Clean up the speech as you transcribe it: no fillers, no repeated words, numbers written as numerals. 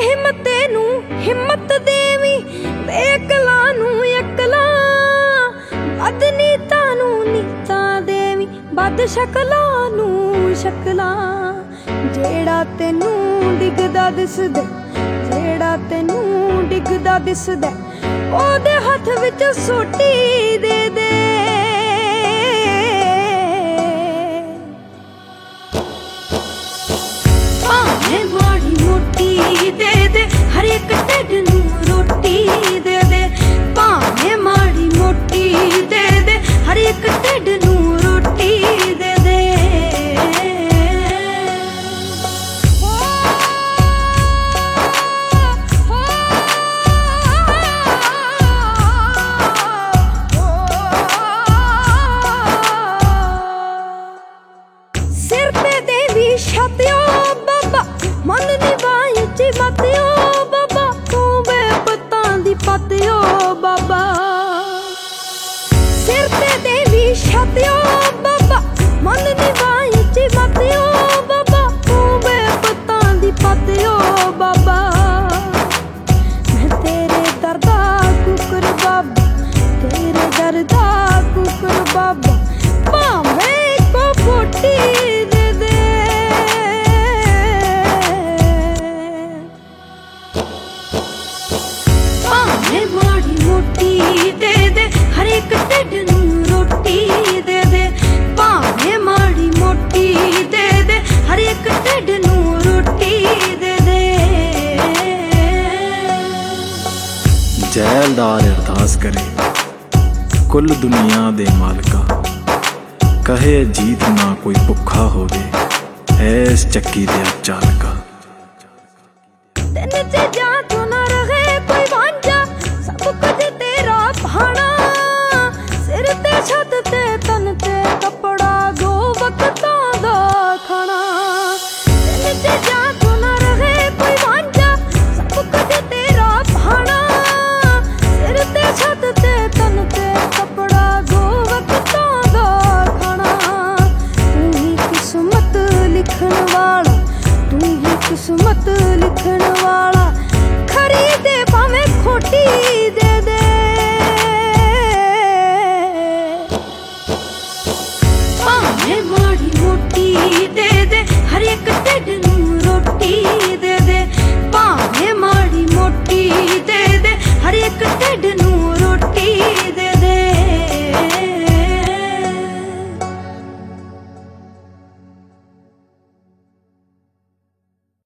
बेहिम्मते नू हिम्मत देवी, बेअकला नू अकला, बदनीता नू नीता देवी, बद शकला नू शकला। जेड़ा तेनू डिगदा दिसदा, जेड़ा तेनू डिगदा दिसदा, ओदे हथ विच सोटी दे दे। भावें माड़ी मोटी दे दे, हर एक ढिड नू रोटी दे दे। भावें माड़ी मोटी दे दे, हर एक ढिड नू रोटी दे दे। सिर ते देवी छातियो बाबा, मन निभाई ची मतियो बाबा, तू बेपतां दी पतियो बाबा। सिर ते देवी छातियो बाबा, मन निभाई ची मतियो बाबा, तू बेपतां दी पतियो बाबा। मैं तेरे दर्दा कुकर बाबा, तेरे दर्दा कुकर बाबा, भावें को फोटी दे दे। भावें माड़ी मोटी दे दे, हर एक ढिड नू रोटी दे दे। भावें माड़ी मोटी दे दे, हर एक ढिड नू रोटी दे दे। जैलदार अरदास करे कुल दुनिया दे मालका, कहे जीत ना कोई भुखा होवे, ऐस चक्की दे चालका। तेन चीजां